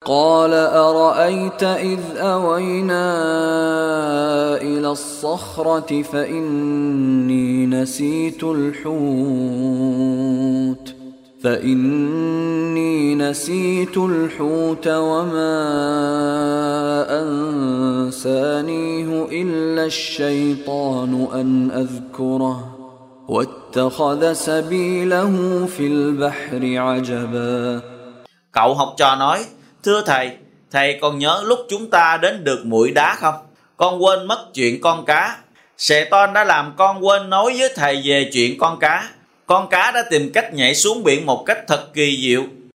قال أرأيت إذ أوينا إلى الصخرة فإني نسيت الحوت وما أنسانيه إلا الشيطان أن أذكره واتخذ سبيله في البحر عجبا. Cậu học trò nói: thưa thầy, thầy còn nhớ lúc chúng ta đến được mũi đá không? Con quên mất chuyện con cá. Satan đã làm con quên nói với thầy về chuyện con cá. Con cá đã tìm cách nhảy xuống biển một cách thật kỳ diệu.